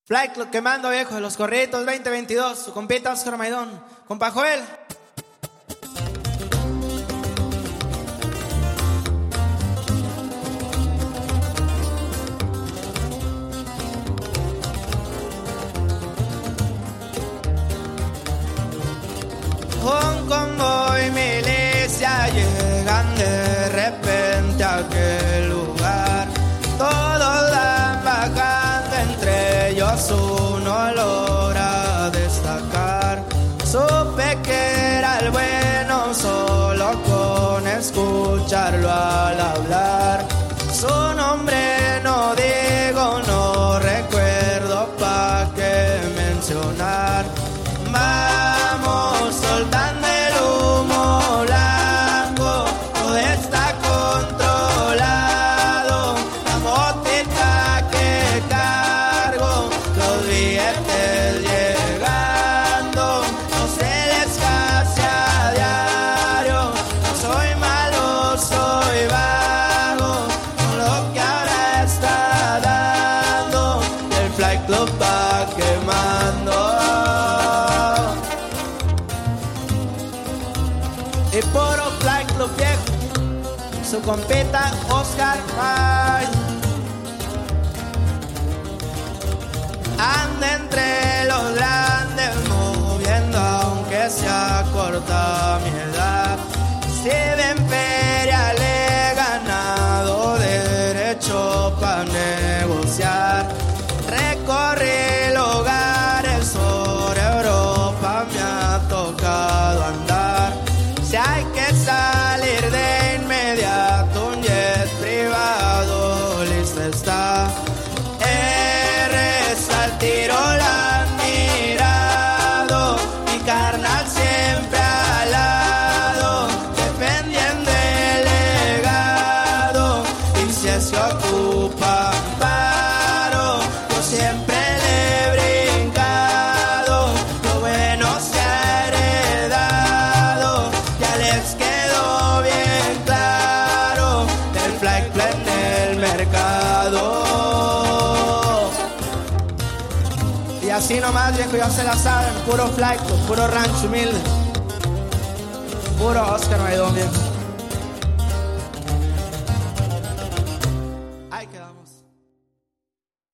Flight Club quemando, viejo, de los corritos 2022. Su compita Oscar Maidón. Compa Joel. Un convoy milicia llegan de repente a aquel lugar. Todos van bajando, entre ellos uno logra destacar. Supe que era el bueno solo con escucharlo al hablar. Su nombre no digo, no recuerdo pa' qué mencionar. Vamos soltando el humo blanco, todo está controlado. La motita que cargo, los billetes llegando, no se les case a diario. No soy malo, soy vago, con lo que ahora está dando. El Flight Club va quemando. Y puro Flight Club viejo, su compita Oscar Maidón. Anda entre los grandes moviendo aunque sea corta mi edad. Si ven feria le he ganado derecho pa' negociar. Recorrí lugares sobre Europa, me ha tocado andar. Si hay que salir de inmediato, un jet privado listo está. Al tiro la han mirado, mi carnal siempre al lado, defendiendo el legado. Y si es que ocupa paro, yo siempre le he brincado. Lo bueno se ha heredado, ya les quedó bien claro. El Flight Club en el mercado. Y así nomás, viejo, ya se la saben. Puro Flight Club, puro rancho humilde, puro Oscar Maidón, viejo.